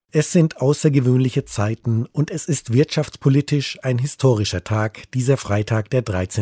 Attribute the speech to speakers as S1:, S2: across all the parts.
S1: Es sind außergewöhnliche Zeiten und es ist wirtschaftspolitisch ein historischer Tag, dieser Freitag, der 13.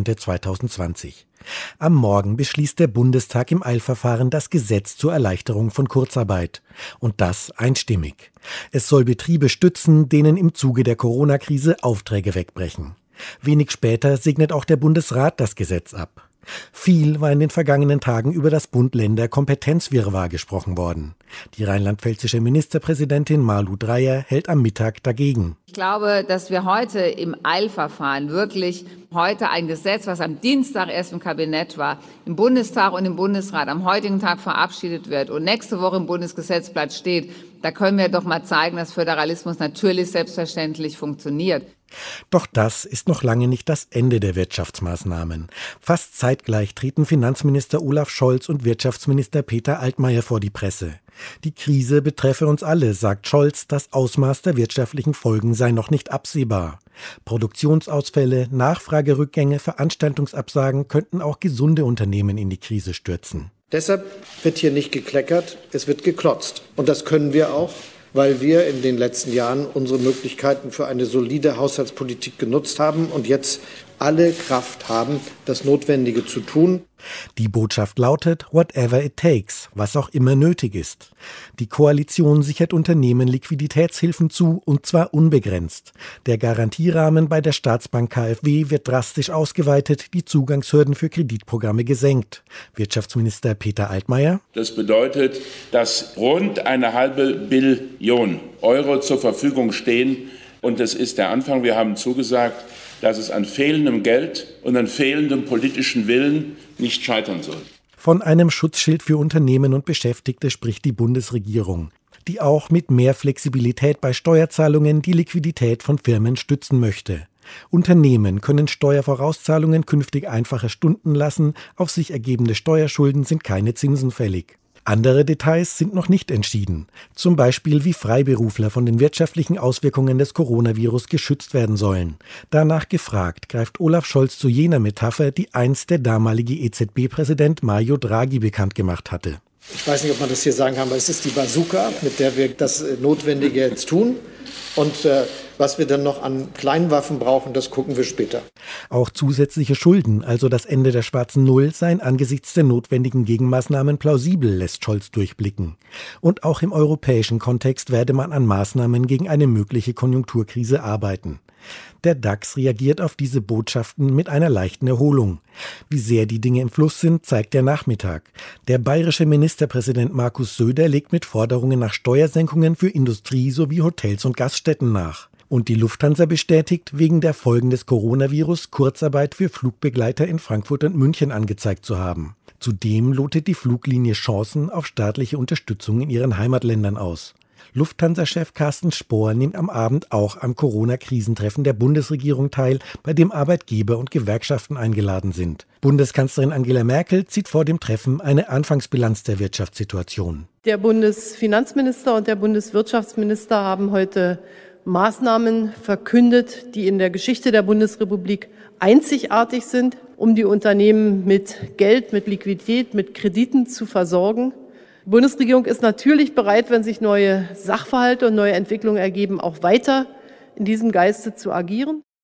S1: 2020. Am Morgen beschließt der Bundestag im Eilverfahren das Gesetz zur Erleichterung von Kurzarbeit. Und das einstimmig. Es soll Betriebe stützen, denen im Zuge der Corona-Krise Aufträge wegbrechen. Wenig später segnet auch der Bundesrat das Gesetz ab. Viel war in den vergangenen Tagen über das Bund-Länder-Kompetenzwirrwarr gesprochen worden. Die rheinland-pfälzische Ministerpräsidentin Malu Dreyer hält am Mittag dagegen.
S2: Ich glaube, dass wir heute im Eilverfahren wirklich heute ein Gesetz, was am Dienstag erst im Kabinett war, im Bundestag und im Bundesrat am heutigen Tag verabschiedet wird und nächste Woche im Bundesgesetzblatt steht, da können wir doch mal zeigen, dass Föderalismus natürlich selbstverständlich funktioniert.
S1: Doch das ist noch lange nicht das Ende der Wirtschaftsmaßnahmen. Fast zeitgleich treten Finanzminister Olaf Scholz und Wirtschaftsminister Peter Altmaier vor die Presse. Die Krise betreffe uns alle, sagt Scholz, das Ausmaß der wirtschaftlichen Folgen sei noch nicht absehbar. Produktionsausfälle, Nachfragerückgänge, Veranstaltungsabsagen könnten auch gesunde Unternehmen in die Krise stürzen.
S3: Deshalb wird hier nicht gekleckert, es wird geklotzt. Und das können wir auch, weil wir in den letzten Jahren unsere Möglichkeiten für eine solide Haushaltspolitik genutzt haben und jetzt alle Kraft haben, das Notwendige zu tun.
S1: Die Botschaft lautet, whatever it takes, was auch immer nötig ist. Die Koalition sichert Unternehmen Liquiditätshilfen zu, und zwar unbegrenzt. Der Garantierahmen bei der Staatsbank KfW wird drastisch ausgeweitet, die Zugangshürden für Kreditprogramme gesenkt. Wirtschaftsminister Peter Altmaier:
S4: Das bedeutet, dass rund 1,5 Billion Euro zur Verfügung stehen. Und das ist der Anfang. Wir haben zugesagt, dass es an fehlendem Geld und an fehlendem politischen Willen nicht scheitern soll.
S1: Von einem Schutzschild für Unternehmen und Beschäftigte spricht die Bundesregierung, die auch mit mehr Flexibilität bei Steuerzahlungen die Liquidität von Firmen stützen möchte. Unternehmen können Steuervorauszahlungen künftig einfacher stunden lassen, auf sich ergebende Steuerschulden sind keine Zinsen fällig. Andere Details sind noch nicht entschieden, zum Beispiel wie Freiberufler von den wirtschaftlichen Auswirkungen des Coronavirus geschützt werden sollen. Danach gefragt, greift Olaf Scholz zu jener Metapher, die einst der damalige EZB-Präsident Mario Draghi bekannt gemacht hatte.
S3: Ich weiß nicht, ob man das hier sagen kann, aber es ist die Bazooka, mit der wir das Notwendige jetzt tun. Und was wir dann noch an Kleinwaffen brauchen, das gucken wir später.
S1: Auch zusätzliche Schulden, also das Ende der schwarzen Null, seien angesichts der notwendigen Gegenmaßnahmen plausibel, lässt Scholz durchblicken. Und auch im europäischen Kontext werde man an Maßnahmen gegen eine mögliche Konjunkturkrise arbeiten. Der DAX reagiert auf diese Botschaften mit einer leichten Erholung. Wie sehr die Dinge im Fluss sind, zeigt der Nachmittag. Der bayerische Ministerpräsident Markus Söder legt mit Forderungen nach Steuersenkungen für Industrie sowie Hotels und Gaststätten nach. Und die Lufthansa bestätigt, wegen der Folgen des Coronavirus Kurzarbeit für Flugbegleiter in Frankfurt und München angezeigt zu haben. Zudem lotet die Fluglinie Chancen auf staatliche Unterstützung in ihren Heimatländern aus. Lufthansa-Chef Carsten Spohr nimmt am Abend auch am Corona-Krisentreffen der Bundesregierung teil, bei dem Arbeitgeber und Gewerkschaften eingeladen sind. Bundeskanzlerin Angela Merkel zieht vor dem Treffen eine Anfangsbilanz der Wirtschaftssituation.
S5: Der Bundesfinanzminister und der Bundeswirtschaftsminister haben heute Maßnahmen verkündet, die in der Geschichte der Bundesrepublik einzigartig sind, um die Unternehmen mit Geld, mit Liquidität, mit Krediten zu versorgen. Die Bundesregierung ist natürlich bereit, wenn sich neue Sachverhalte und neue Entwicklungen ergeben, auch weiter in diesem Geiste zu agieren.